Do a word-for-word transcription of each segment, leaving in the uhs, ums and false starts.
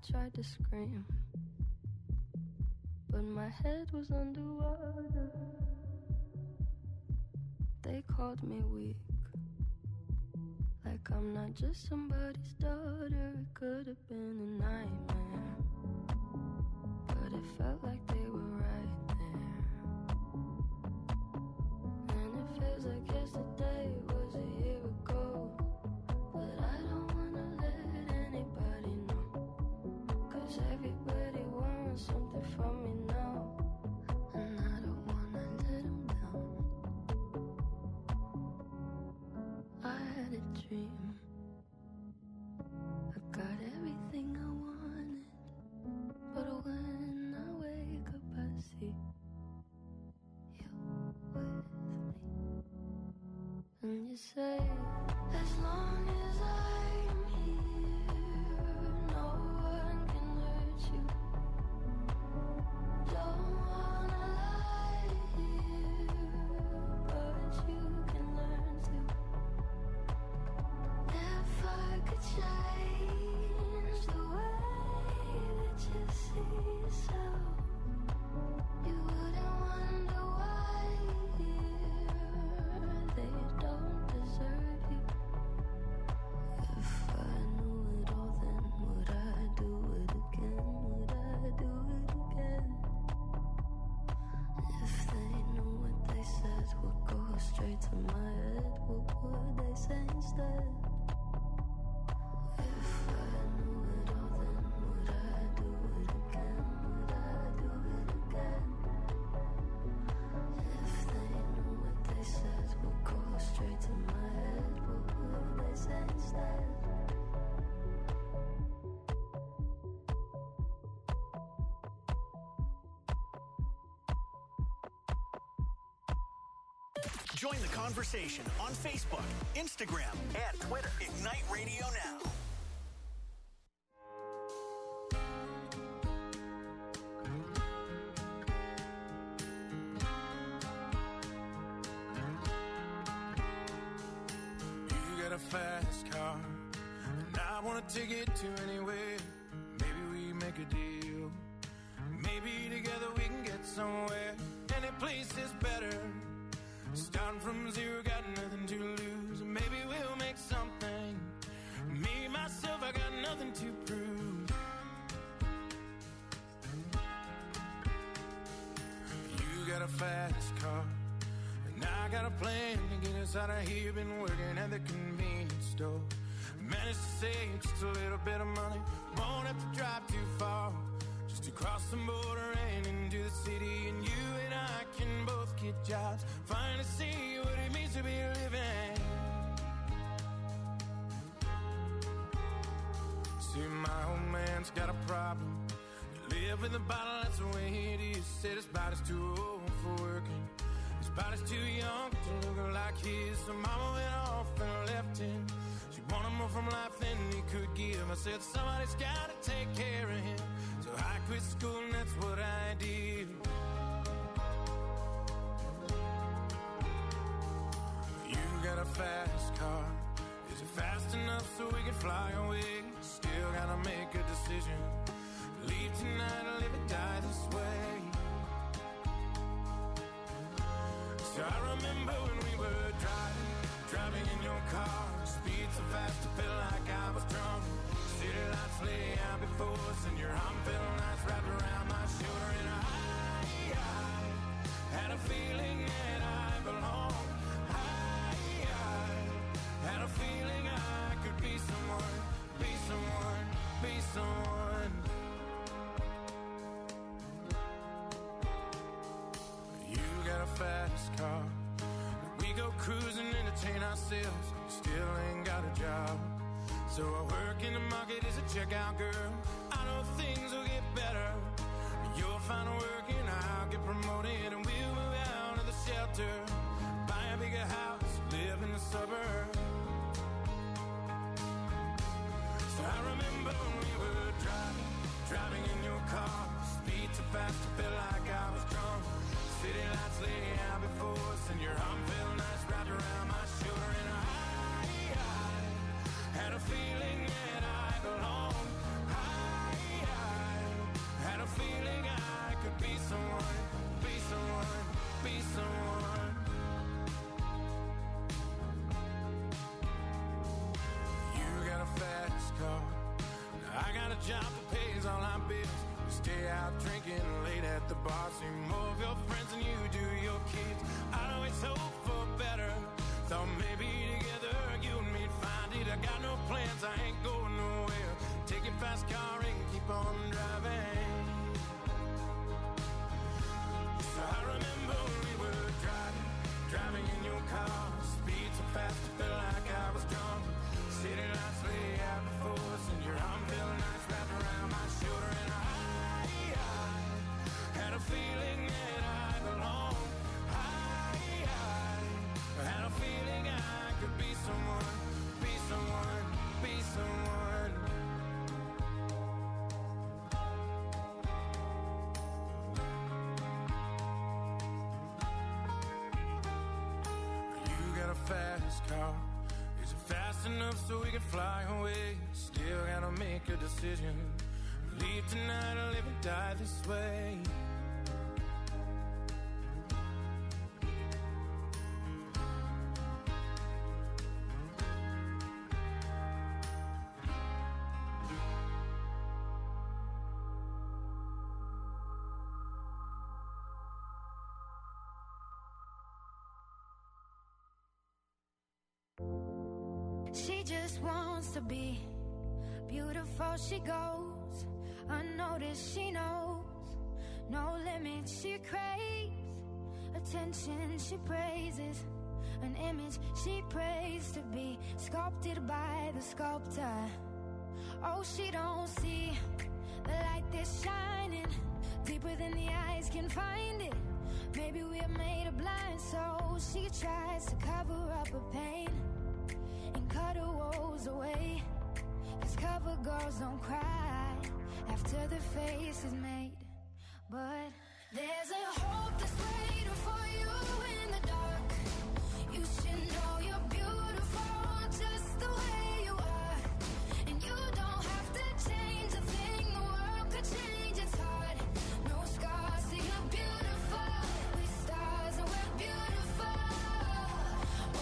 tried to scream, but my head was underwater. They called me weak, like I'm not just somebody's daughter. It could have been a nightmare, but it felt like they were right there. And it feels like yesterday was a year ago, but I don't wanna let anybody know, 'cause everybody wants something from me now, and I don't wanna let them down. I had a dream, I got everything I wanted, but when I wake up I see you with me. And you say, as long as I'm here, no one can hurt you. Don't wanna lie here, but you can learn to. If I could change the way that you see yourself, you wouldn't wonder why here they don't deserve you. If I knew it all, then would I do it again? Would I do it again? If they knew what they said would go straight to my head, what would they say instead? If I knew it all, then would I do it again? Would I do it again? If they knew what they said would go straight to my head, what would they say instead? Join the conversation on Facebook, Instagram, and Twitter. Ignite Radio Now. You got a fast car, and I want to take it to anywhere. Maybe we make a deal. Maybe together we can get somewhere. Any place is better. Starting from zero, got nothing to lose. Maybe we'll make something. Me, myself, I got nothing to prove. You got a fast car, and I got a plan to get us out of here. Been working at the convenience store. Managed to save just a little bit of money. Won't have to drive too far, just to cross the border and into the city. And you and I can both get jobs, finally see what it means to be living. See, my old man's got a problem. You live with a bottle, that's the way it is. Said his body's too old for working, his body's too young to look like his. So mama went off and left him. She wanted more from life than he could give. I said somebody's gotta take care of him, so I quit school and that's what I did. You got a fast car, is it fast enough so we can fly away? Still gotta make a decision, leave tonight or live or die this way. So I remember when we were driving, driving in your car. Speed so fast I felt like I was drunk. City lights lay out before us, and your arm felt nice wrapped around my shoulder. And I, I had a feeling that I belonged. I, I had a feeling I could be someone, be someone, be someone. You got a fast car, we go cruising, entertain ourselves. Still ain't got a job, so I work in the market as a checkout girl. I know things will get better. You'll find work and I'll get promoted, and we'll move out of the shelter, buy a bigger house, live in the suburbs. So I remember when we were driving, driving in your car. Speed too fast, I felt like I was drunk. City lights lay out before us, and your arm felt nice wrapped around my shoulder. And I, I had a feeling that I belonged. I, a feeling I could be someone, be someone, be someone. You got a fast car, I got a job that pays all our bills. We stay out drinking late at the bar, see more of your friends than you do your kids. I'd always hope for better, thought maybe together you and me'd find it. I got no plans, I ain't going nowhere. Take your fast car and keep on driving. So I remember when we were driving, driving in your car. Speed so fast, I felt like I was drunk. City lights lay out before us, and your arm felt nice wrapped around my shoulder. And I, I had a feeling that I belonged. I, I had a feeling I could be someone, be someone, be someone. You got a fast car. Is it fast enough so we can fly away? Still gotta make a decision. Leave tonight or live and die this way. She just wants to be beautiful. She goes unnoticed. She knows no limit. She craves attention. She praises an image she prays to be sculpted by the sculptor. Oh, she don't see the light that's shining deeper than the eyes can find it. Maybe we're made of blind, so she tries to cover up her pain and cut her woes away. Cause cover girls don't cry after the face is made. But there's a hope that's waiting for you in the dark. You should know you're beautiful just the way you are. And you don't have to change a thing. The world could change, it's hard. No scars, so you're beautiful. We're stars and we're beautiful. Oh,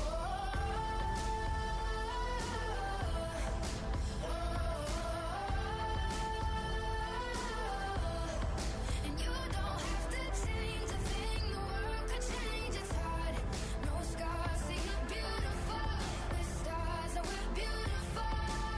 oh, oh. And you don't have to change a thing. The world could change, it's hard. No scars, so you're beautiful. We're stars and we're beautiful.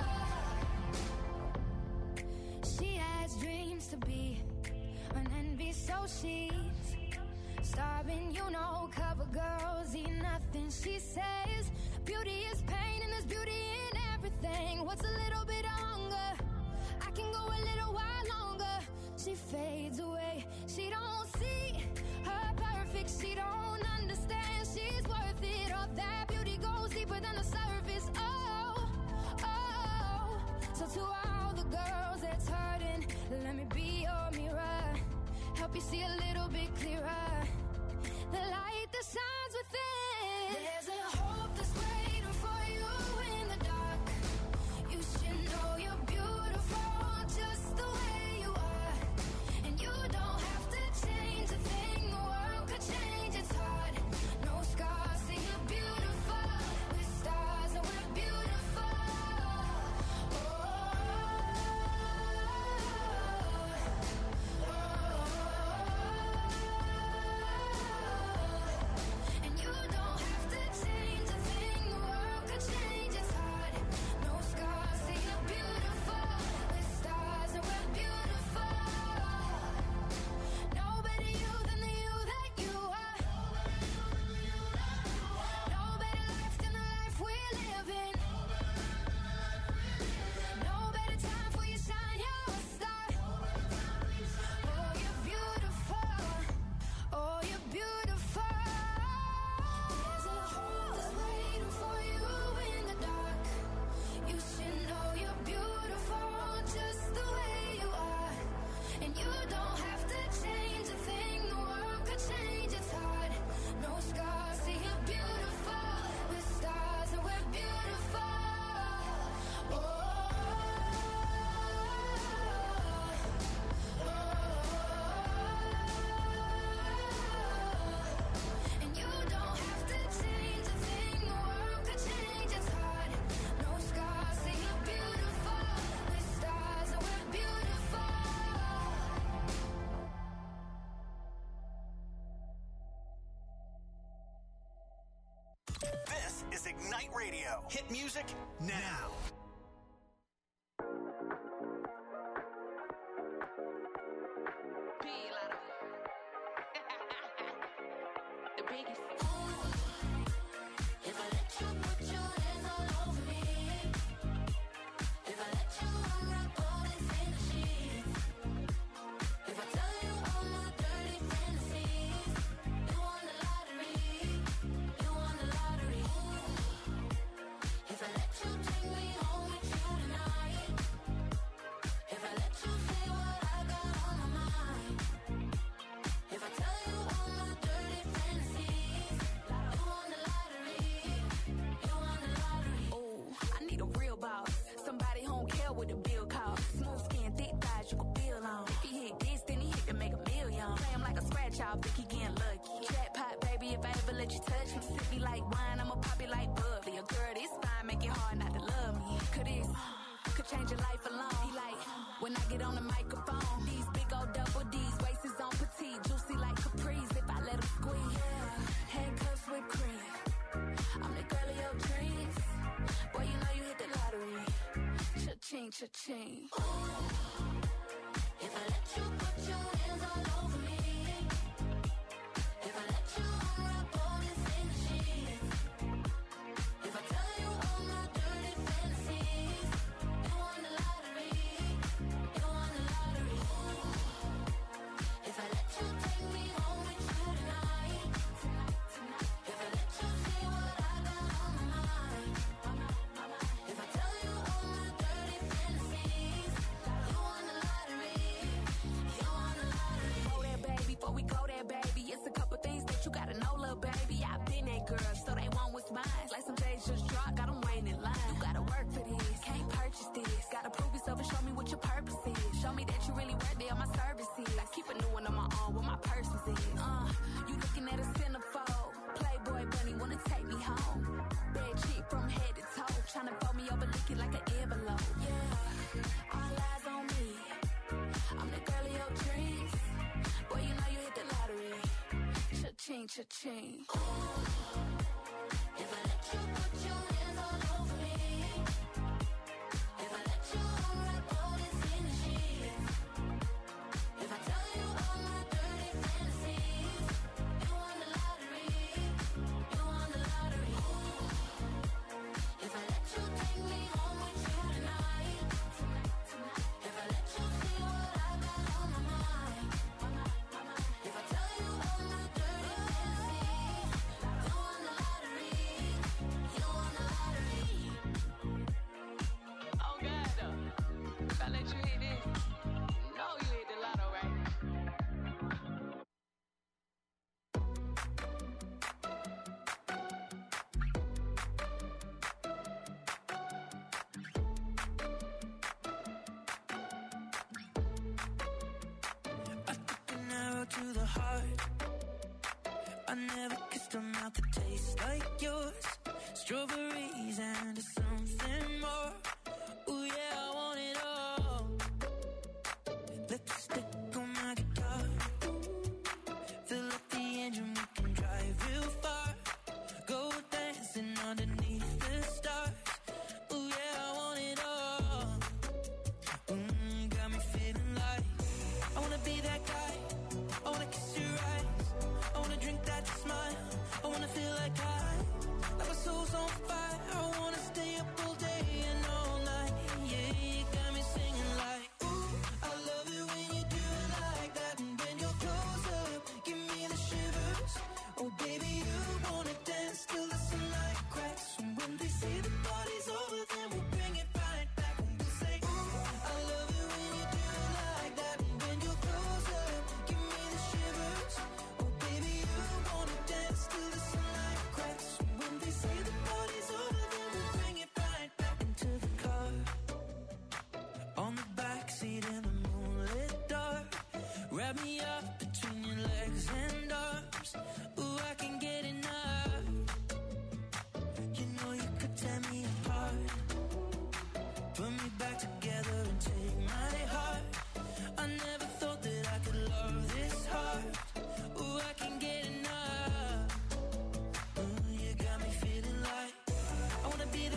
She has dreams to be an envy, so she's starving. You know, cover girls eat nothing. She says beauty is pain and there's beauty in everything. What's a little bit of hunger? I can go a little while longer. She fades away. She don't see her perfect. She don't understand she's worth it. All that beauty goes deeper than the surface. Oh, oh. So to all the girls that's hurting, let me be your mirror. Help you see a little bit clearer. The light that shines within. There's a hope that's waiting for you in the dark. You should know you're beautiful just the way you are. And you don't have to change a thing. The world could change, it's hard. No scars, so you're beautiful. We're stars and we're beautiful. Oh, oh, oh. And you don't Radio. Hit music now. The biggest. Y'all think he getting lucky. Jackpot, baby, if I ever let you touch me. Sip me like wine, I'ma pop it like bubbly. A girl this fine, make it hard not to love me. Could this, could change your life alone. He like, when I get on the microphone. These big old double D's, waist is on petite. Juicy like Caprice, if I let him squeeze. Yeah, handcuffs with cream. I'm the girl of your dreams. Boy, you know you hit the lottery. Cha-ching, cha-ching. Ooh, if I let you put your hands all over me. Cha-ching. If I let you put your hands all over me, if I let you unwrap all this in the sheets, if I tell you all my dirty fantasies, you won the lottery, you won the lottery. If I let you take me home with you tonight, if I let you see what I got on my mind, if I tell you all my dirty to the heart. I never kissed a mouth that tastes like yours. Strawberries and something more. Ooh yeah, I want it all. Lipstick on my guitar. Fill up the engine, we can drive real far. Go dancing underneath the stars. Ooh yeah, I want it all. Mm, got me feeling like I wanna be that guy. I wanna kiss your eyes. I wanna drink that smile. I wanna feel like I, like my soul's on fire. I wanna stay up all day and all night. Yeah, you got me singing like, ooh, I love it when you do it like that. And when you're close up, give me the shivers. Oh baby, you wanna dance till the sunlight cracks. And when they say the party's over, then we'll bring it right back. And we'll say, ooh, I love it when you do it like that. And when you're close up, give me the shivers. Oh baby, you wanna dance till the sunlight cracks. And when they say the party's over, then we'll bring it right back into the car. On the backseat in the moonlit dark. Wrap me up between your legs and arms. Ooh, I can get enough. You know you could tear me apart. Put me back together and take my heart. I never thought that I could love this hard. Ooh, I can get enough. Ooh, you got me feeling like I wanna be the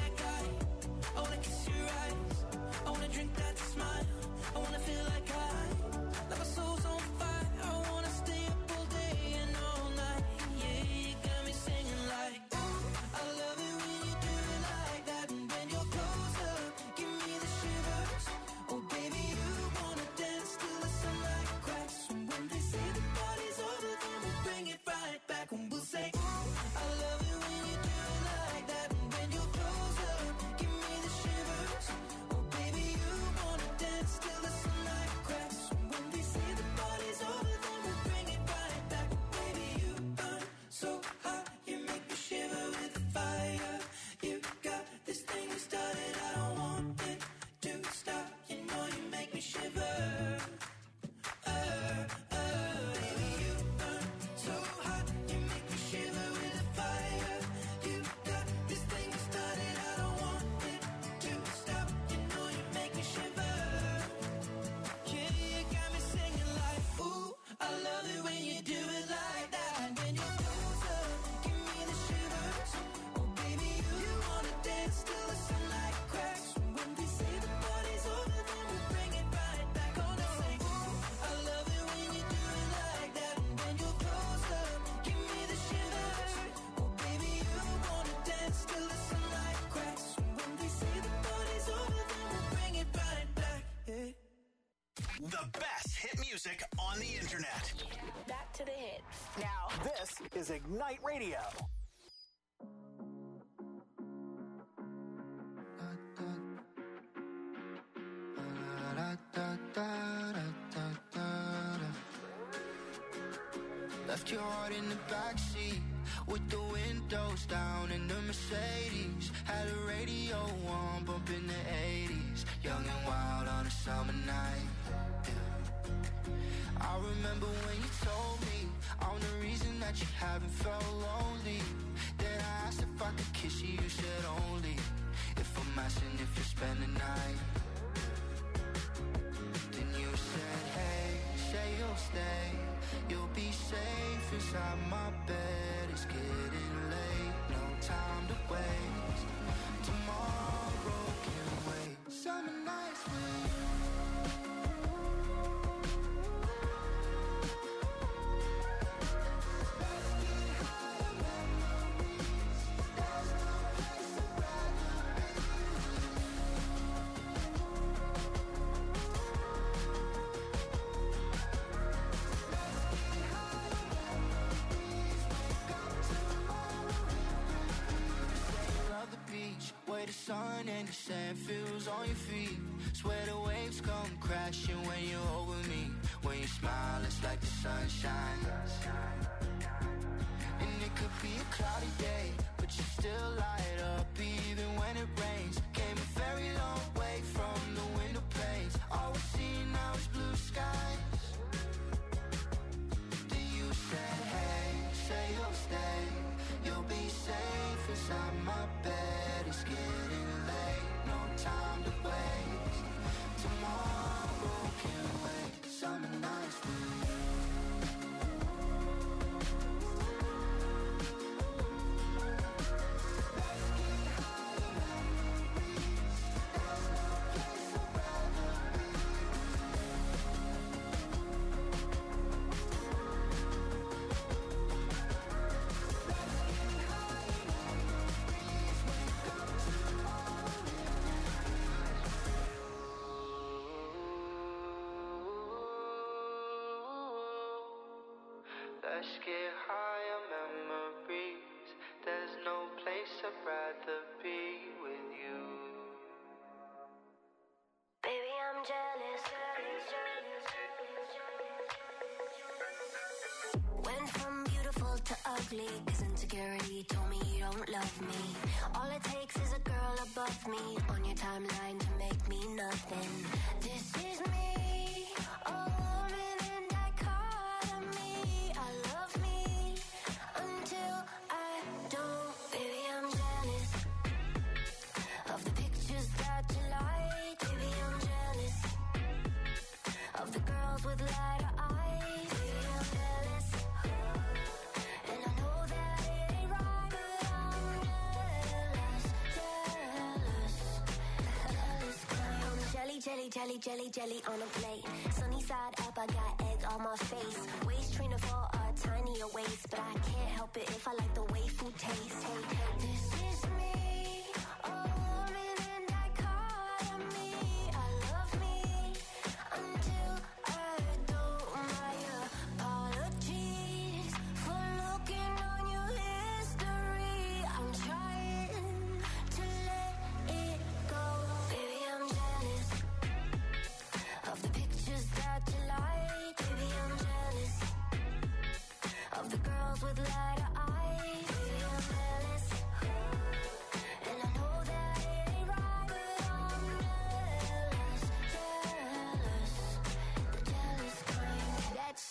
love it when you do it like that. And when you're closer, give me the shivers. Oh baby, you wanna dance till the sunlight cracks. When they say the party's over, then we bring it right back. Oh no, say, ooh, I love it when you do it like that. And when you're closer, give me the shivers. Oh baby, you wanna dance till the sunlight cracks. When they say the party's over, then we bring it right back. Yeah. The best hit music on the internet. Back to the hits. Now, this is Ignite Radio. Left your heart in the backseat with the windows down in the Mercedes. Had a radio on, bumping the eighties. Young and wild on a summer night. Yeah. I remember when you told me I'm the reason that you haven't felt lonely. Then I asked if I could kiss you, you said only if I'm asking if you spend the night. Then you said, hey, say you'll stay. You'll be safe inside my bed. It's getting late, no time to waste. Tomorrow can wait. Summer nights with you. Let's get higher memories. There's no place I'd rather be with you. Where the sun and the sand feels on your feet. Swear the waves come crashing when you're over me. When you smile, it's like the sunshine. And it could be a cloudy day, but you still light up even when it rains. Came a very long way from the window panes. All we see now is blue skies. Then you said, hey, say you'll stay. You'll be safe inside my bed. It's getting late, no time to waste. Tomorrow can wait. Summer nights with you. Let's get higher memories. There's no place I'd rather be Let's get higher memories. Wake up tomorrow. Let's get higher memories. There's no place I'd rather be with you. Baby, I'm jealous. Went from beautiful to ugly, 'cause insecurity told me you don't love me. All it takes is a girl above me on your timeline to make me nothing. This is me, a woman in dichotomy. I love me until I don't. Baby, I'm jealous of the pictures that you like. Baby, I'm jealous of the girls with lighter eyes. Baby, I'm jealous, and I know that it ain't right, but I'm jealous, jealous, jealous. I'm jelly, jelly, jelly, jelly, jelly on a plate. Sunny side up, I got egg on my face. Waist trainer for a tinier waist, but I can't help it if I like the way food tastes. Hey, this is me, a woman in dichotomy. I love me until I don't. My apologies for looking on your history. I'm trying to let it go. Baby, I'm jealous of the pictures that you like. Baby, I'm jealous of the girls with lighter eyes. Baby, I'm jealous, and I know that it ain't right, but I'm jealous, jealous, the jealous kind. That chick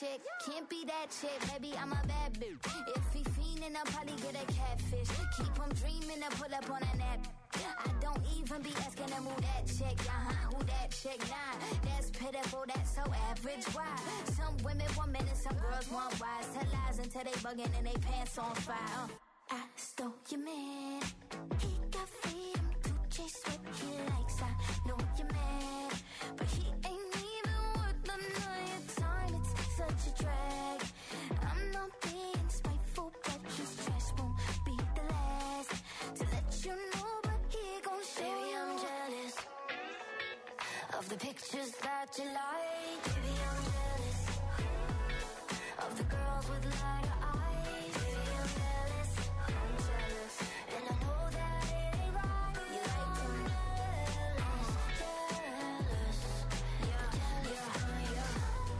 can't be that chick, baby, I'm a bad bitch. If he fiendin', I'll probably get a catfish. Keep him dreamin' to pull up on a nap. I don't even be asking him who that chick, uh-huh, who that chick, nah. That's pitiful, that's so average, why? Some women want men and some girls want wise. Tell lies until they buggin' and they pants on fire. uh. I stole your man. He got freedom to chase what he likes. I know you're mad, but he ain't even worth the night time. It's such a drag. I'm not being spiteful, but his trash won't be the last to let you know. But he gon' show. Baby, I'm jealous of the pictures that you like. Baby, I'm jealous of the girls with lighter eyes. Baby, I'm jealous, I'm jealous, and I know that it ain't right. You like them jealous, jealous, yeah, jealous, yeah, yeah,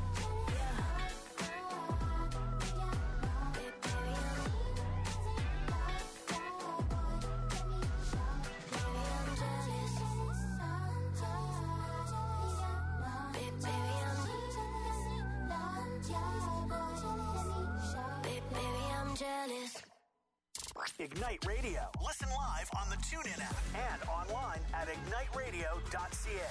yeah. Baby, I'm jealous. Baby, I'm jealous. Ignite Radio. Listen live on the TuneIn app and online at ignite radio dot c a.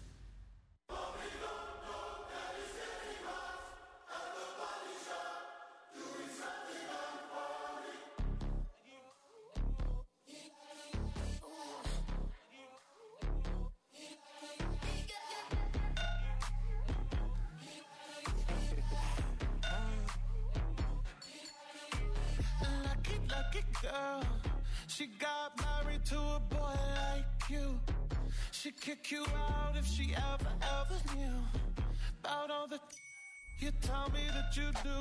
Lucky, lucky girl. She got married to a boy like you. She'd kick you out if she ever, ever knew about all the you tell me that you do.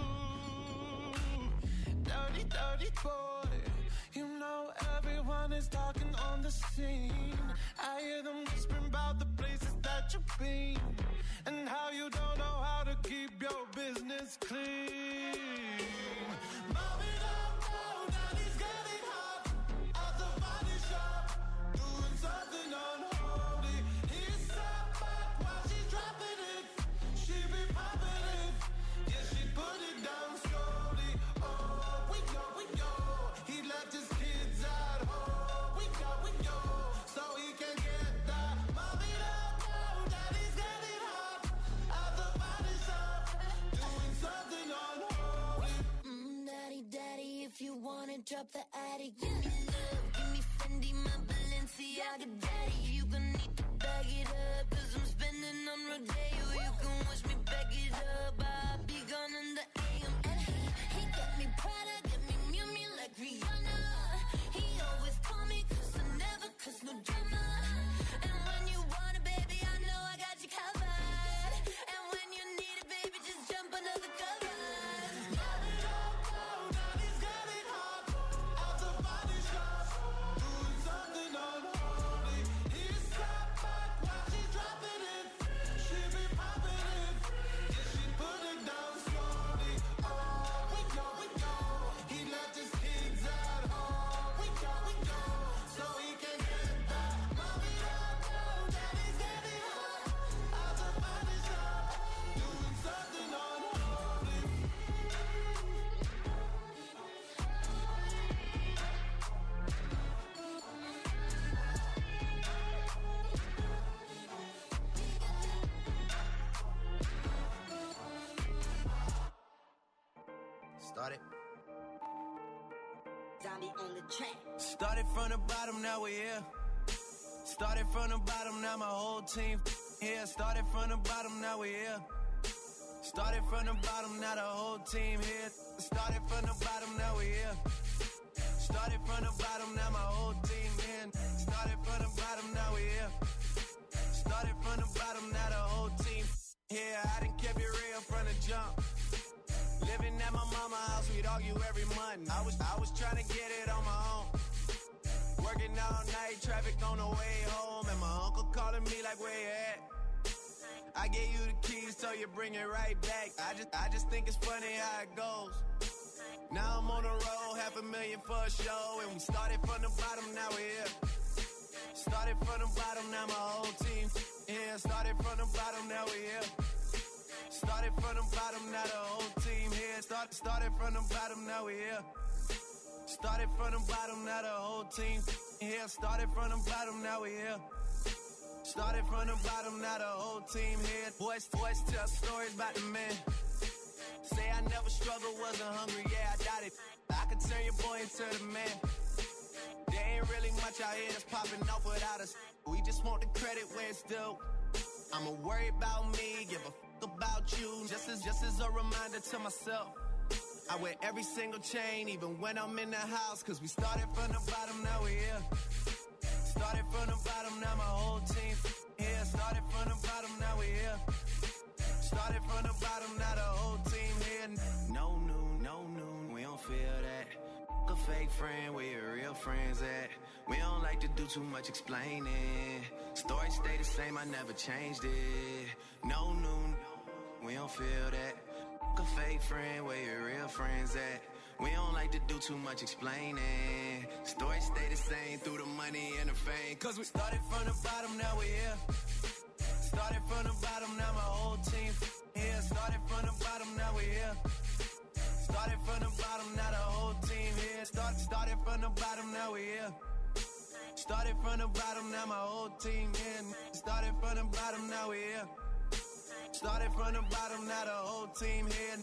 Dirty, dirty boy. You know everyone is talking on the scene. I hear them whispering about the places that you've been and how you don't know how to keep your business clean. Mommy, don't go, daddy's getting hot at the body shop, doing something unholy. He sat back while she's dropping it. She be popping it, yeah, she put it down slowly. Oh, we go, we go. He left his kids at home. We go, we go, so he can get that. Mommy, don't go, daddy's getting hot at the body shop, doing something unholy. Mm, daddy, daddy, if you wanna drop the attic, give me love, give me Fendi, my Balenciaga, daddy. You gon' need to bag it up, cause I'm spending on Rodeo. You can wish me back it up, I'll be gone in the A M. And he, he got me Prada, got me Miu Miu like Rihanna. He always call me cause I never cause no drama. And when you want it, baby, I know I got you covered. And when you need it, baby, just jump under the covers. Mommy, don't go, daddy's getting hot at the body shop, doing something unholy. He sat back while she's dropping it. She be popping it, yeah, she put it down slowly. Oh, we go, we go. He left his kids at home. We go, we go, so he can get that. Mommy, don't go, daddy's getting hot at the body shop, doing something unholy. Started. Zombie on the track. Started from the bottom, now we're here. Started from the bottom, now my whole team here. Started from the bottom, now we're here. Started from the bottom, now the whole team here. Started from the bottom, now we're here. Started from the bottom, now my whole team in. Started from the bottom, now we're here. Started from the bottom, now the whole team here. I done kept it real from the jump. Living at my mama's house, we'd argue every month. I was I was trying to get it on my own. Working all night, traffic on the way home, and my uncle calling me like, where you at? I gave you the keys, so you bring it right back. I just I just think it's funny how it goes. Now I'm on the road, half a million for a show, and we started from the bottom, now we're here. Started from the bottom, now my whole team here. Started from the bottom, now we're here. Started from the bottom, now the whole team here. Start, started from the bottom, now we here. Started from the bottom, now the whole team here. Started from the bottom, now we here. Started from the bottom, now the whole team here. Boys, boys tell stories about the man. Say I never struggled, wasn't hungry, yeah, I doubt it. I could turn your boy into the man. There ain't really much out here that's popping off without us. We just want the credit where it's due. I'ma worry about me, give a fuck about you. Just as, just as a reminder to myself. I wear every single chain, even when I'm in the house. Cause we started from the bottom, now we here. Started from the bottom, now my whole team here. Started from the bottom, now we here. Started from the bottom, now the whole team here. No noon, no noon, we don't feel that. A fake friend, where your real friends at? We don't like to do too much explaining. Story stay the same, I never changed it. No noon, we don't feel that. A fake friend, where your real friends at? We don't like to do too much explaining. Story stay the same through the money and the fame. Cause we started from the bottom, now we here. Started from the bottom, now my whole team here. Started from the bottom, now we here. Started from the bottom, now the whole team here. Start, started from the bottom, now we here. Started from the bottom, now my whole team here. Started from the bottom, now we here. Started from the bottom, now the whole team here.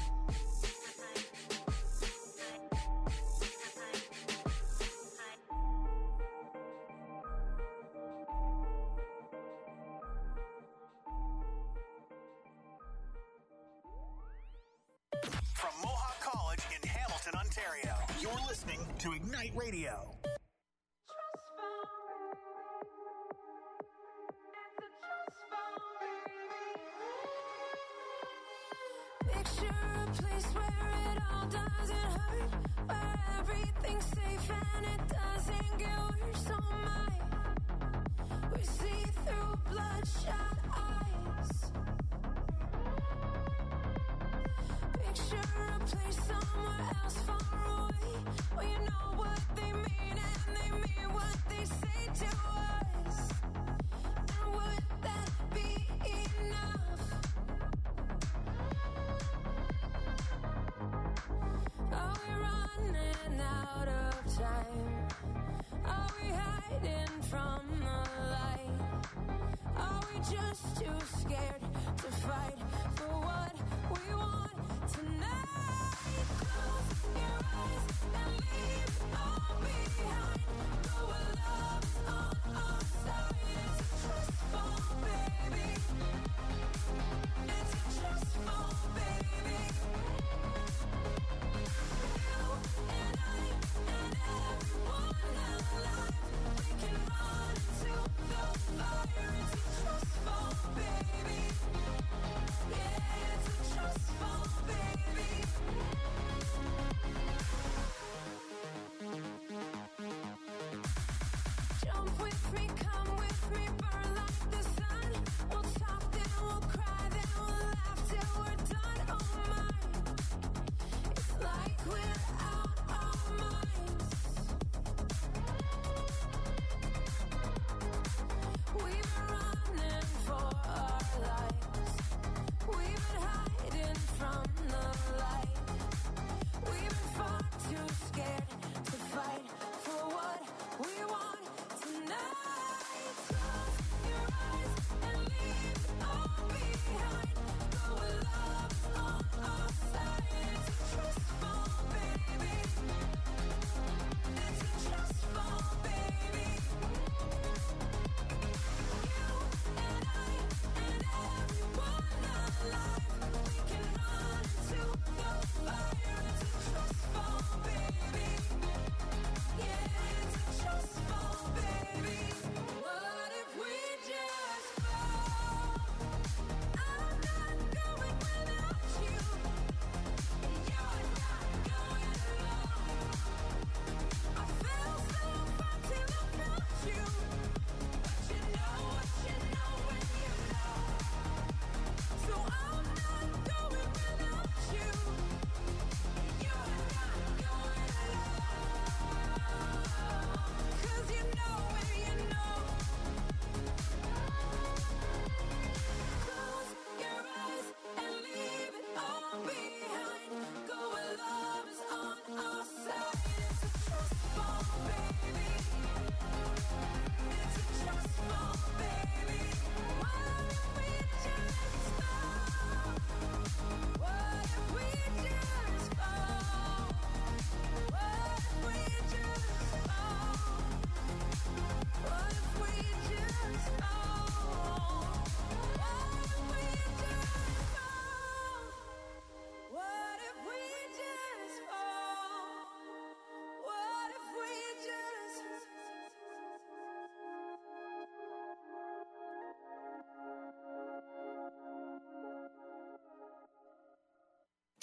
From Mohawk College in Hamilton, Ontario, you're listening to Ignite Radio. Picture a place where it all doesn't hurt, where everything's safe and it doesn't get worse. Oh my, we see through bloodshot eyes. Picture a place somewhere else far away, where you know what they mean and they mean what they say to us. And would that be enough? Are we running out of time? Are we hiding from the light? Are we just too scared to fight for what we want tonight? Close your eyes and leave all behind. Go where love's on our side. It's a trust fall, baby. It's a trust fall, baby. You and I and everyone alive, we can run into the fire. It's a trust fall, baby. Yeah, it's a trust fall, baby.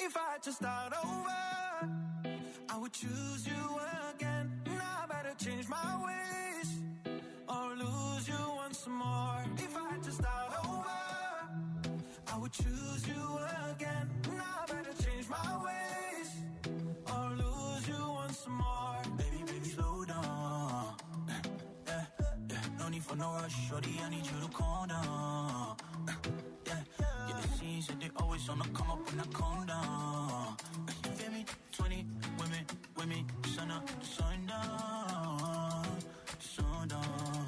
If I had to start over, I would choose you again. Now I better change my ways or lose you once more. If I had to start over, I would choose you again. Now I better change my ways or lose you once more. Baby, baby, slow down. Yeah, yeah, no need for no rush, shorty, I need you to calm down. Yeah, yeah, it seems that they always on the come up when I calm down. You feel me? twenty women with me, sun up, sun down, sun down.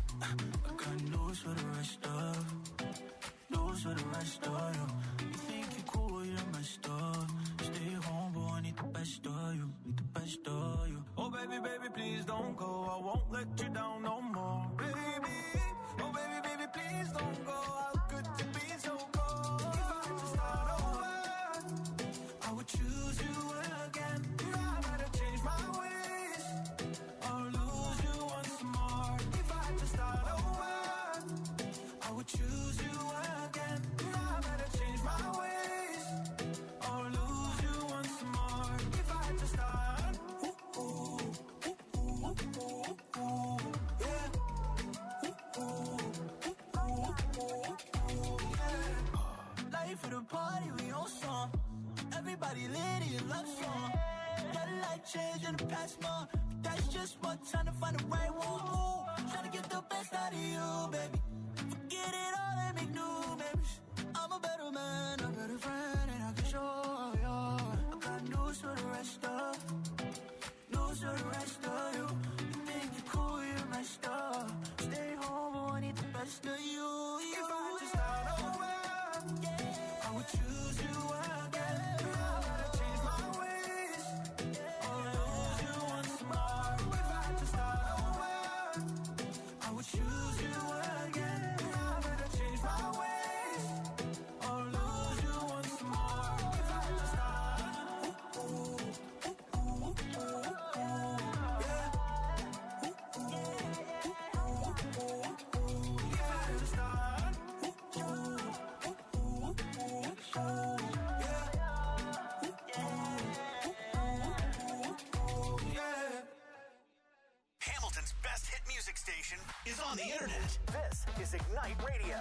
I got news for the rest of, news for the rest of you. You think you cool, you're messed up. Stay home, boy, I need the best of you, need the best of you. Oh baby, baby, please don't go, I won't let you down no more. Baby, oh baby, baby, please don't go. How could you be so cold? If I had to start over, I would choose you again. Now I better change my ways or lose you once more. If I had to start over, I would choose you again. Now I better change my ways or lose you once more. If I had to start, ooh, ooh, ooh, ooh, ooh, ooh, yeah. Ooh, ooh, ooh, ooh, ooh, yeah. Life for the party, we on song. Everybody lit in love song. Got a life change in the past month. That's just one time to find the right one. Ooh, trying to get the best out of you, baby. Forget it all and make new memories. I'm a better man, a better friend, and I can show you. I got news for the rest of, news for the rest of you. You think you're cool, you're messed up. Stay home, I need the best of you. If I had to start over, I would choose you again. Now I gotta change my ways or lose you once more. If I had to start over, I would choose you again. Now I gotta change my ways or lose you once more. If I had to start, ooh, ooh, ooh, ooh, ooh, yeah. Ooh, ooh, ooh, ooh, ooh. If I had to start, ooh, ooh, ooh, ooh, ooh, yeah. Hamilton's best hit music station is on the internet. This is Ignite Radio.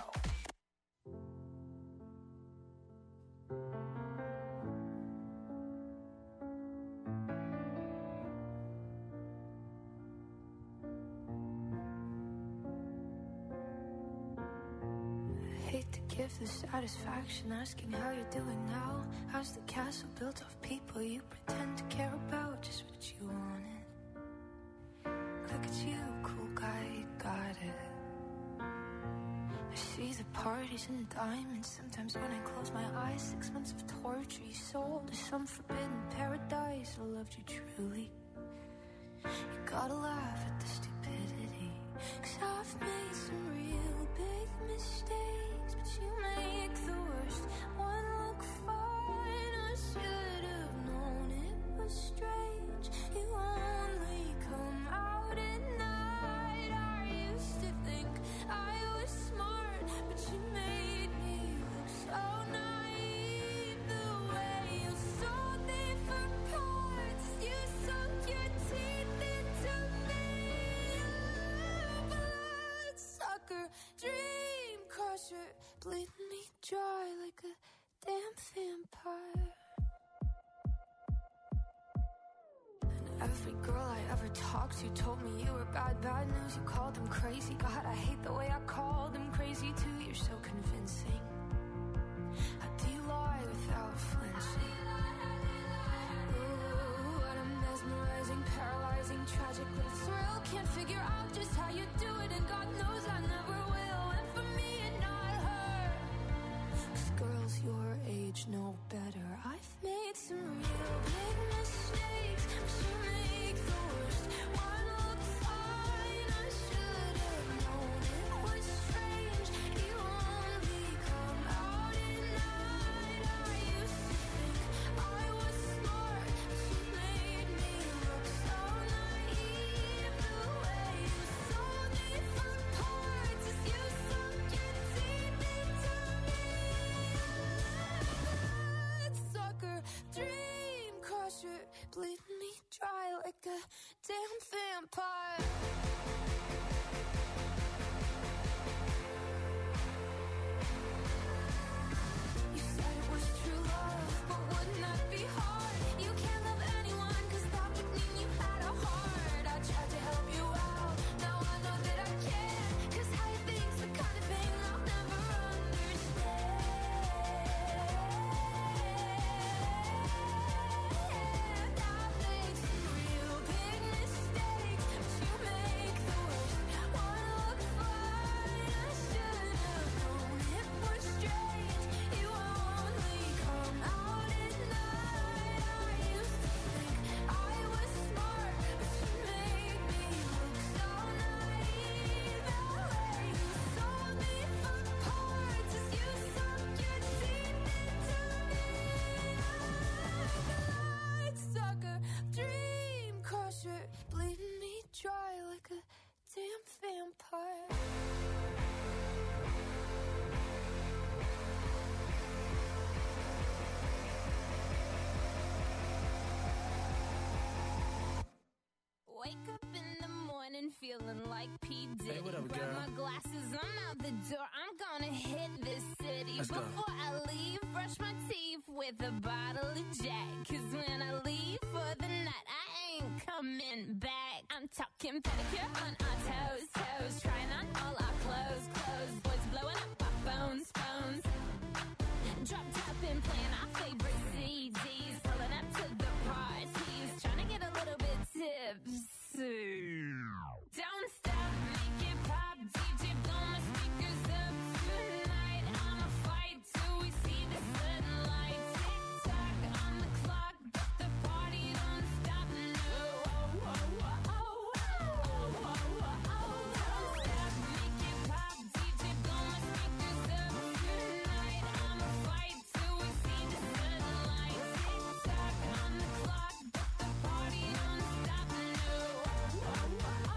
Hate to give the satisfaction asking how you're doing now. How's the castle built of people you pretend to care about? Just what you wanted. Look at you, cool guy, you got it. I see the parties and diamonds. Sometimes when I close my eyes, six months of torture you sold to some forbidden paradise. I loved you truly. You gotta laugh at the stupidity, 'cause I've made some real big mistakes, but you make the worst one look fine. I should have known it was strange. You only come out at night. I used to think I was smart, but you made me look so naive. The way you sold me for parts, you sunk your teeth into me. Blood sucker, dream crusher, bleeding me dry like a damn vampire. And every girl I ever talked to told me you were bad, bad news. You called them crazy. God, I hate the way I called them crazy too. You're so convincing. How do you lie without flinching? Ooh, what a mesmerizing, paralyzing, tragic little thrill. Can't figure out just how you do it, and God knows I never will. And for me and not her, 'cause girls your age know better. I've made some real big mistakes, but you make the worst one look fine. I should have known it was strange. You only come out at night. I used to think I was smart, but you made me look so naive. The way you sold me for parts is you sunk your teeth into me. Blood sucker, like a damn vampire. You said it was true love, but wouldn't that be hard? You can't love anyone, cause that would mean you had a heart. I tried to help you out, now I know that I can't, cause how you think's the kind of thing I'll never understand. I've made some real big mistakes, but you make the worst one look fine. I should have known it was strange. You only come out at night. I used to think I was smart, but you made me look so naive. The way you sold me for parts as you sunk your teeth into me. Light sucker, dream crusher, bleeding me dry like a damn vampire. Wake up in the morning feeling like P. Diddy. Hey, what up, Grab girl? my glasses, I'm out the door. I'm gonna hit this city. Let's go. Before I leave, brush my teeth with a bottle of Jack. Cause when I leave for the night, I ain't coming back. I'm talking pedicure on our toes, toes. Trying on all our clothes, clothes. Boys blowing up our phones, phones. Drop top and playing our favorite C Ds. Pulling up to the parties. Trying to get a little bit tipsy. Don't stop, make it pop. D J, blow my speakers up tonight. I'ma fight till we see the sunlight. Tick tock on the clock, but the party don't stop. No. Oh, oh, oh, oh, oh, oh, oh, oh. Don't stop, make it pop. D J, blow my speakers up tonight. I'ma fight till we see the sunlight. Tick tock on the clock, but the party don't stop. No. Oh, oh, oh, oh,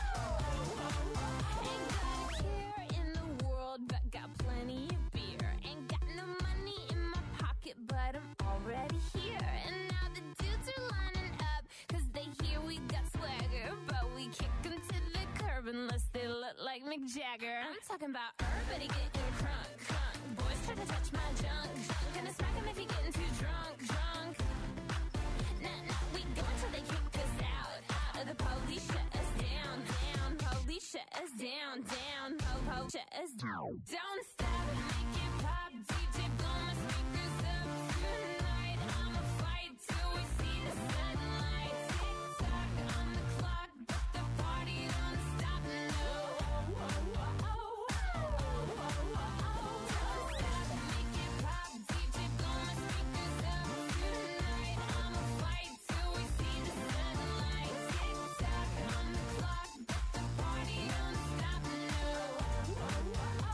oh, oh. Ain't got a care in the world, but got plenty of beer. Ain't got no money in my pocket, but I'm already here. And now the dudes are lining up, cause they hear we got swagger. But we kick them to the curb unless they look like Mick Jagger. I'm talking about everybody getting crunk, crunk. Boys try to touch my junk, junk. Gonna smack him if he getting too drunk, drunk. Nah, nah, we go until they kick us out, out. The police shut us down, down. Police shut us down, down. Po, po, shut us down. Don't stop, make it pop. D J, blow my speakers up tonight. I'ma fight till we see the sunlight. Tick tock on the clock, but the party don't stop. No. Oh, oh, oh, oh, oh, oh, oh. Don't stop, make it pop. D J, blow my speakers up tonight. I'ma fight till we see the sunlight. Tick tock on the clock, but the party don't stop. No. Oh, oh, oh,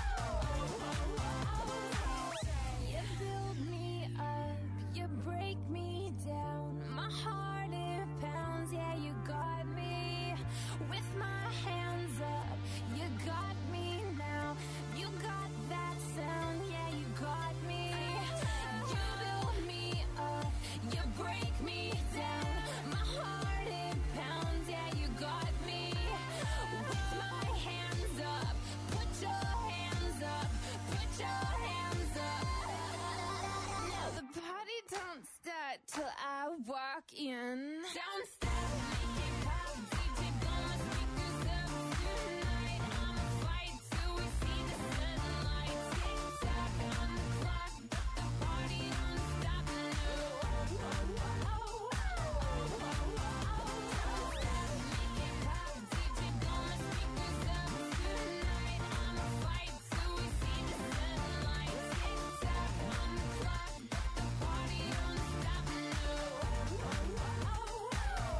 oh, oh, oh. You build me up, you break me down. My heart it pounds, yeah, you got me. With my hands up, you got me now. You got that sound, yeah, you got me. You build me up, you break me down. My heart it pounds, yeah, you got me. With my hands up, put your hands up, put your hands up. Now the party don't start till I walk in. Don't stop, make it pop. D J, blow my speakers up tonight. I'ma fight till we see the sunlight. Tick tock on the clock, but the party don't stop. No. Oh, oh, oh, oh, oh, oh, oh. Don't stop, make it pop. D J, blow my speakers up tonight. I'ma fight till we see the sunlight. Tick tock on the clock, but the party don't stop. No. Oh, oh, oh, oh,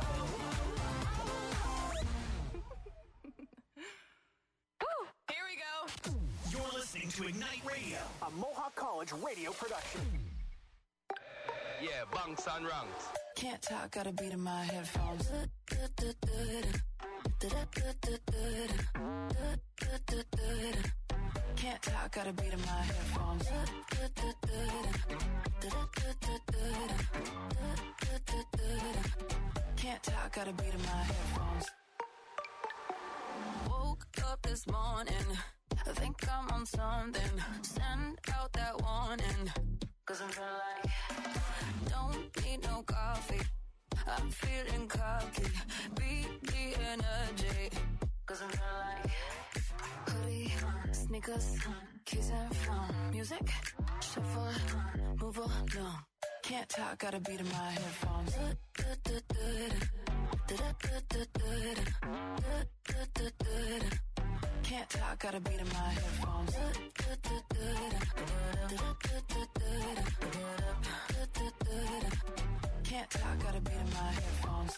Woo, here we go. You're listening to Ignite Radio, a Mohawk College radio production. Yeah, bunks and ranks. Can't talk, got a beat in my headphones. Can't talk, got a beat in my headphones. Can't talk. talk, got a beat in my headphones. Woke up this morning, I think I'm on something. Send out that warning, cause I'm feeling like don't need no coffee, I'm feeling cocky. Beat the energy, cause I'm feeling like hoodie, sneakers, keys and phone. Music, shuffle, move along. Can't talk, got a beat in my headphones. Can't talk, got a beat in my headphones. Can't talk, got a beat in my headphones.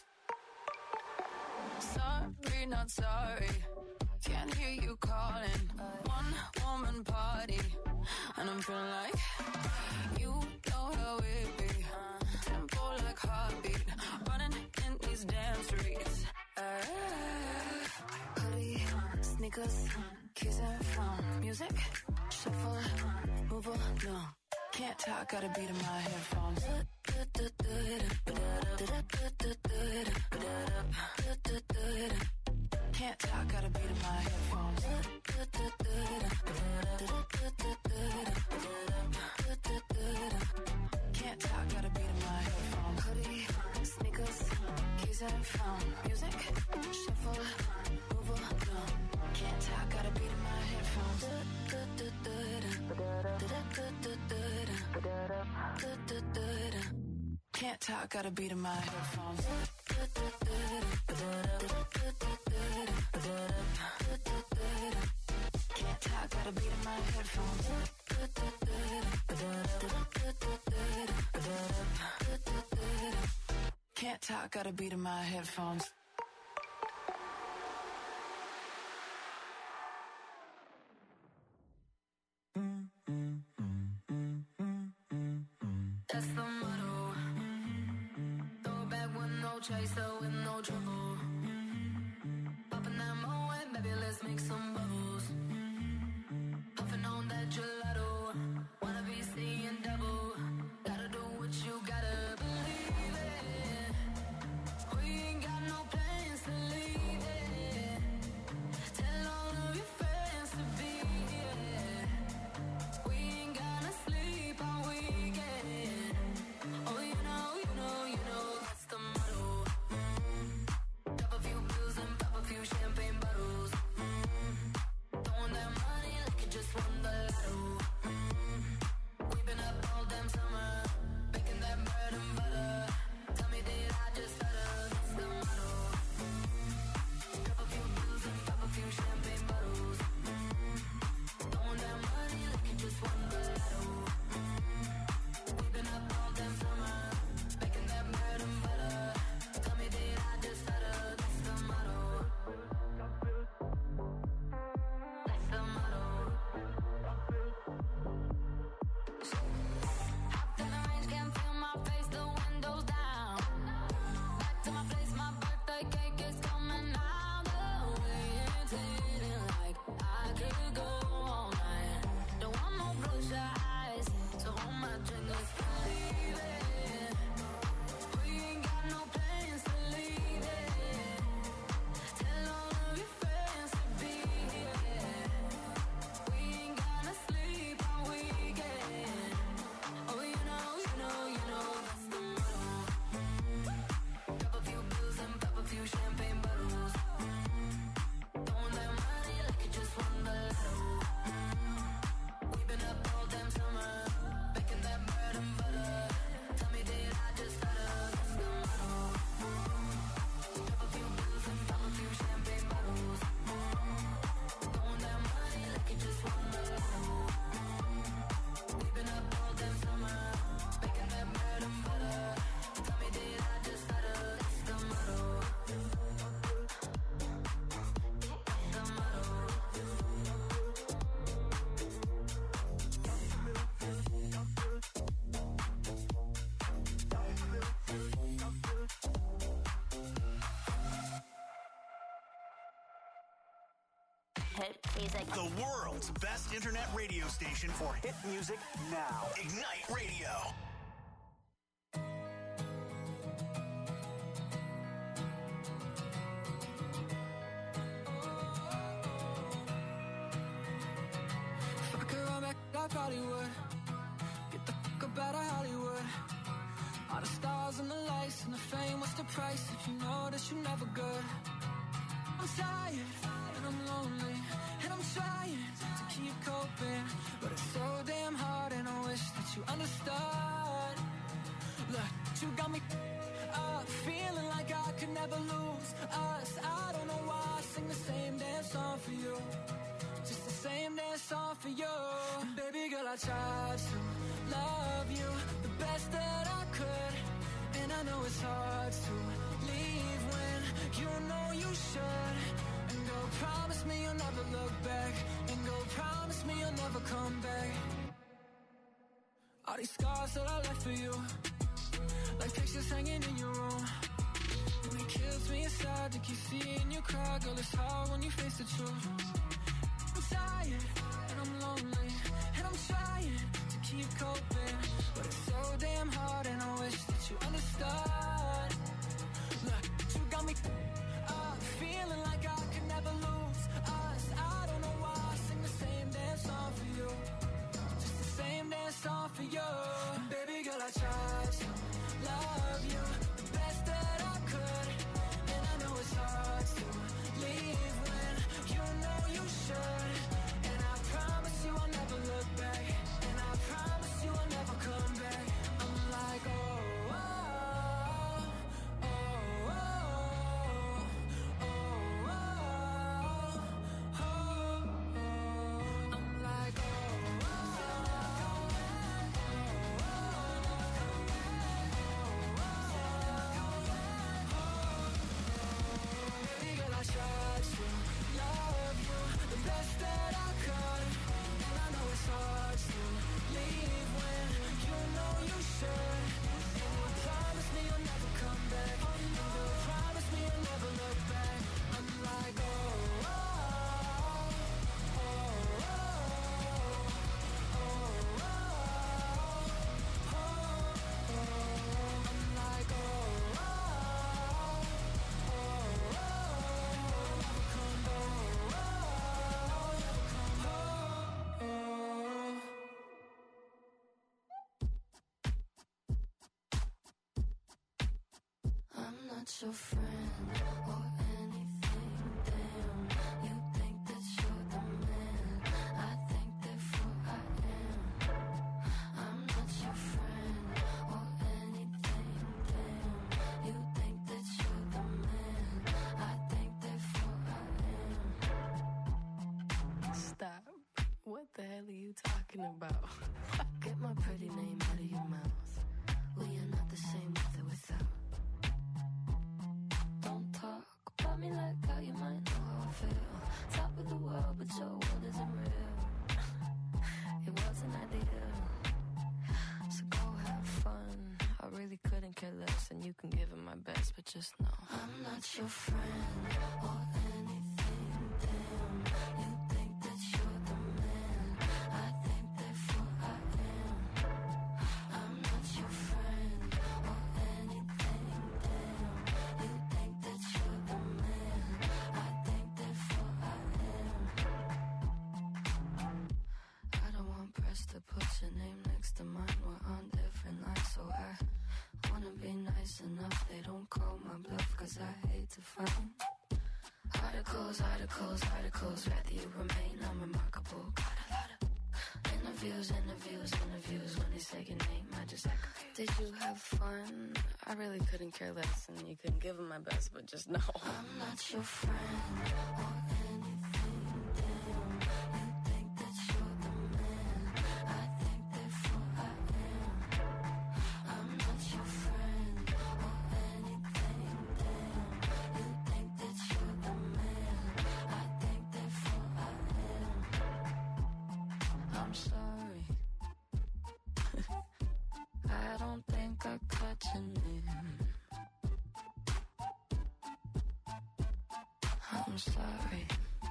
Sorry, not sorry. Can't hear you calling. One woman party, and I'm feeling like you know how it be. Tempo like heartbeat, running in these damn streets. Uh, hoodie, sneakers, keys and phone. Music, shuffle, move along. Can't talk, got a beat in my headphones. Can't talk, got a beat in my headphones. Can't talk, got a beat in my headphones. Hoodie, sneakers, keys and phone. Music, shuffle, move along. Can't talk, got a beat in my headphones. Can't talk, got a beat in my headphones. Can't talk, got a beat in my headphones. Can't talk, got a beat in my headphones. That's the motto. Throw it back with no chaser, with no trouble. Popping that Moet, baby, let's make some bubbles. Puffing on that gelato. Wanna be seeing double. Gotta do what you gotta believe it. We ain't got no plans to leave it. Tell all of your friends to be here. We ain't gonna sleep all weekend. Oh, you know, you know, you know, that's the motto. Mm-hmm. Drop a few pills and pop a few champagne bottles. Mm-hmm. Throwing that money like you just won the lotto. Mm-hmm. We've been up all damn summer, making that bread and butter. Tell me did I just stutter? That's the motto. Mm-hmm. Drop a few pills and pop a few champagne bottles. Mm-hmm. Throwing that money like you just won the lotto. Mm-hmm. We've been up all damn summer, making that bread and butter. Tell me did I just stutter? That's the motto. That's the motto. Hopped in the range, can't feel my face, the windows down. Back to my place, my birthday cake is coming out. The way it's hitting like I could go all night. Don't want no bloodshot eyes, so hold my drink, let's believe it. We ain't got no plans to leave it. Tell all of your friends to be here. We ain't gonna sleep all weekend. Oh, you know, you know, you know, that's the motto. Mm-hmm. Drop a few bills and pop a few champagne bottles. Mm-hmm. Throwing that money like you just won the lotto. Mm-hmm. We've been up all damn summer, making that bread and butter. Tell me did I just stutter? That's the motto. Mm-hmm. Drop a few bills and pop a few champagne bottles. Mm-hmm. Throwing that money like you just won the lotto. Mm-hmm. We've been up all damn summer, making that bread and butter. Tell me did I just stutter? That's the motto. That's the motto. Hit music. The world's best internet radio station for hit music now. Ignite Radio. probably would get the fuck up out of Hollywood. All the stars and the lights and the fame, what's the price if you know that you're never good? I'm tired and I'm lonely and I'm trying to keep coping, but it's so damn hard and I wish that you understood. Look, you got me up, feeling like I could never lose us. I don't know why I sing the same damn song for you, just the same damn song for you. And baby girl, I tried to love you the best that I could, and I know it's hard to leave when you know you should. And go promise me you'll never look back, and go promise me you'll never come back. All these scars that I left for you, like pictures hanging in your room, and it kills me inside to keep seeing you cry. Girl, it's hard when you face the truth. I'm tired and I'm lonely and I'm trying to keep coping, but it's so damn hard and I wish that you understood. Look, you got me up, feeling like I could never lose us. I don't know why I sing the same damn song for you, just the same damn song for you. And baby girl, I tried to love you the best that I could, and I know it's hard to leave when you know you should. And I promise you I'll never look back, and I promise you I'll never come back. I'm like, oh, oh, oh, oh, oh, oh, oh, oh. I'm like, oh, baby girl, I tried to love you the best that I could, and I know it's hard to leave when you know you should. And you promise me you'll never come back, and you promise me you'll never look back. I'm like, oh, oh, oh, oh, oh, oh, oh, oh. I'm like, oh, oh, oh, oh, never come back, oh, never come home, oh. I'm not your friend or anything, damn. You think that you're the man, I think therefore I am. I'm not your friend or anything, damn. You think that you're the man, I think therefore I am. Stop. What the hell are you talking about? Get my pretty name out of your mouth. We are not the same with or without. Don't talk about me like how you might know how I feel. Top of the world, but your world isn't real. It wasn't ideal. So go have fun. I really couldn't care less, and you can give it my best, but just know I'm not your friend or anything, damn. You think that you're the man, I think therefore I am. I'm not your friend or anything, damn. You think that you're the man, I think therefore I am. I don't want press to put your name next to mine. We're on different lines, so I wanna be nice enough. They don't call my bluff, cause I hate to find articles, articles, articles. Rather you remain unremarkable. Got a lot of interviews, interviews, interviews. When they say your name, I just act confused. Did you have fun? I really couldn't care less, and you couldn't give them my best, but just know I'm not your friend or anything, damn. You think that you're the man, I think therefore I am. I'm not your friend or anything, damn. You think that you're the man, I think therefore I am. I'm sorry. I don't think I cut your name. I'm sorry.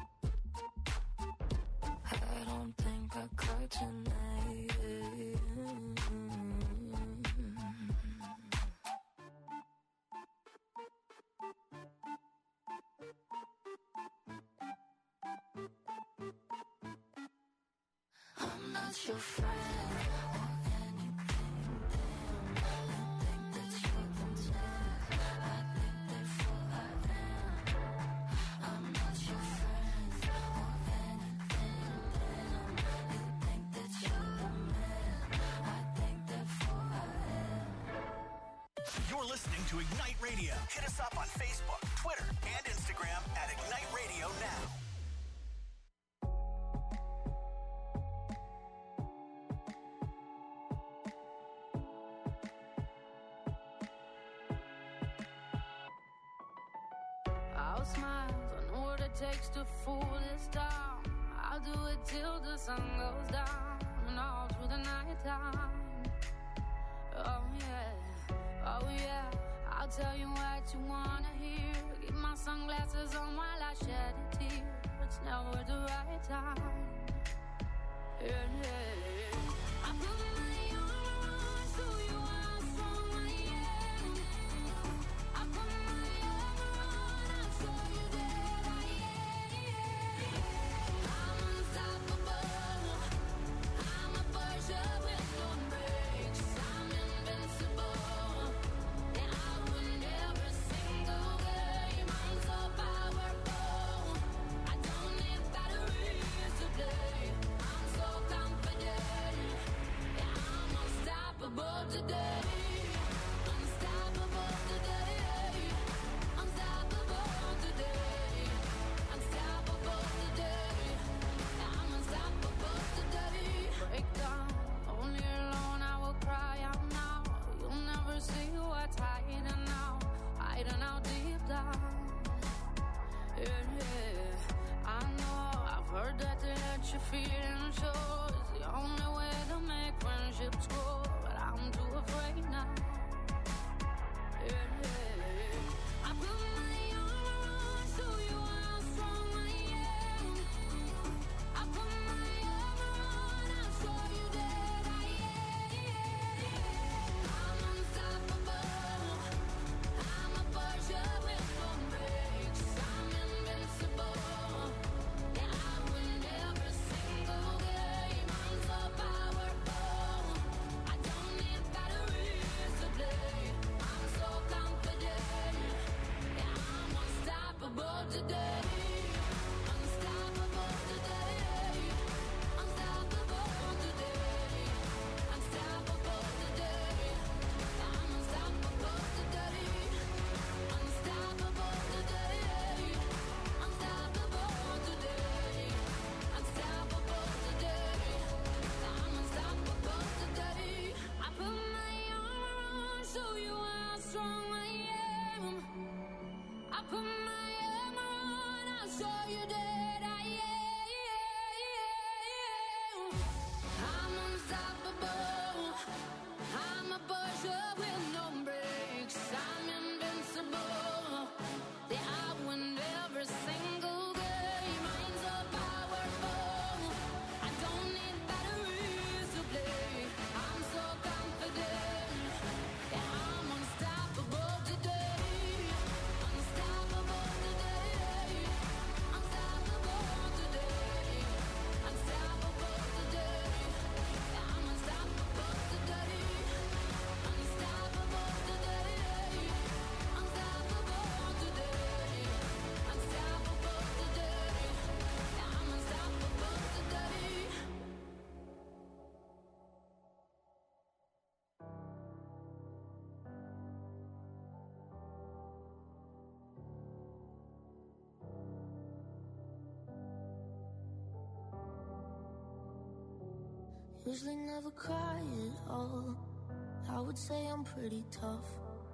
I don't think I caught your name. I'm not not your friend or anything. Damn, you think that you're the man. I think therefore I am. I'm not your friend or anything. Damn, you think that you're the man. I think therefore I am. You're listening to Ignite Radio. Hit us up on Facebook, Twitter, and Instagram at Ignite Radio Now. I'll smile, I know what it takes to fool this town. I'll do it till the sun goes down and all through the night time. Oh yeah, oh yeah, I'll tell you what you wanna hear. Keep my sunglasses on while I shed a tear. It's never the right time. Yeah, yeah. I put my armor on, show you how strong I am. I put my armor on, I'll show you that I am. I'm unstoppable. I'm a Persia with no brakes. I'm invincible. And I win every single game. I'm so powerful. I don't need batteries to play. I'm so confident. Yeah, I'm unstoppable today. Unstoppable today. Unstoppable today. Unstoppable today. Yeah, I'm unstoppable today. Break down, only alone I will cry out now. You'll never see what's hiding out, hiding out deep down. Yeah, yeah. I know, I've heard that to let you feel and show is the only way to make friendships grow, but I'm too afraid now. Yeah, yeah. I put my armor on, show you how strong I am. I put my armor on, I'll show you that I am. I'm unstoppable. I'm a Persia with no brakes. I'm invincible. Yeah, I win every single game. I'm so powerful. I don't need batteries to play. I'm so confident. Yeah, I'm unstoppable today. Unstoppable today. Unstoppable today. Unstoppable today. I'm unstoppable today. Unstoppable today. Unstoppable today. Unstoppable today. I'm unstoppable today. I put my armor on, show you how strong I am. I put my armor on, I'll show you that I am. I'm unstoppable. I'm a Persia with no brakes. I'm invincible. Yeah, I win every single game. I'm so powerful. I don't need batteries to play. I'm so confident. Yeah, I'm unstoppable today. Unstoppable today. Unstoppable today. Unstoppable today. Yeah, I'm unstoppable today. Unstoppable today. Unstoppable today. Unstoppable today. Yeah, I'm unstoppable today. Usually never cry at all. I would say I'm pretty tough,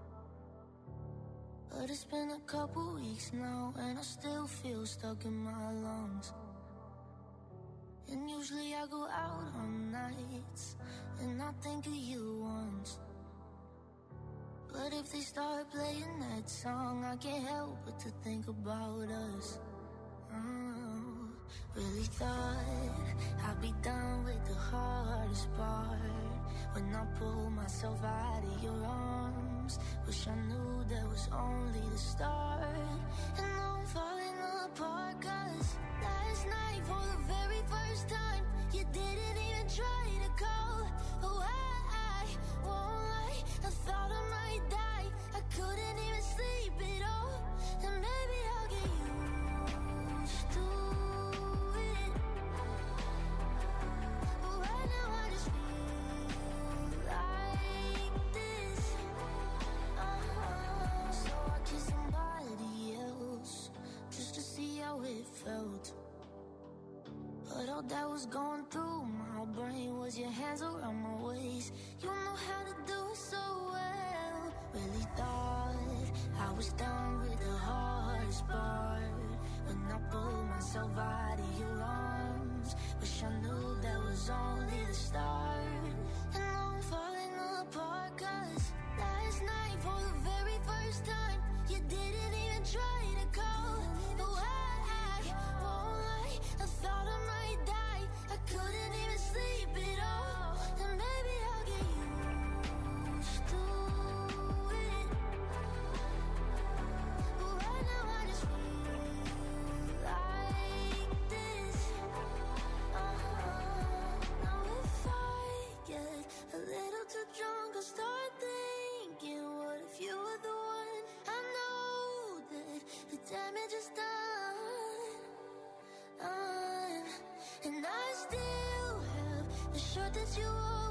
but it's been a couple weeks now and I still feel stuck in my lungs. And usually I go out on nights and I think of you once, but if they start playing that song I can't help but to think about us. Oh, really thought I'd be done with the hardest part when I pull myself out of your arms. arms. Wish I knew that was only the start. And now I'm falling apart, cause last night for the very first time you didn't even try to call. Oh, I, I won't lie, I thought I might die. I couldn't even sleep at all. And maybe I'll get used to it, but right now I just feel like this. Uh-huh. So I kissed somebody else just to see how it felt. But all that was going through my brain was your hands around my waist. You know how to do it so well. Really thought I was done with the hardest part when I pulled myself out of your arms. Wish I knew that was only the start. And now I'm falling apart, cause last night for the very first time you didn't even try to call. Oh, I, I won't lie, I thought I might die. I couldn't even sleep at all. And maybe I'll get used to it, but right now I just feel like this. Uh-huh. Now if I get a little too drunk, I'll start thinking, what if you were the one? I know that the damage is done, done. And I still have the shirt that you wore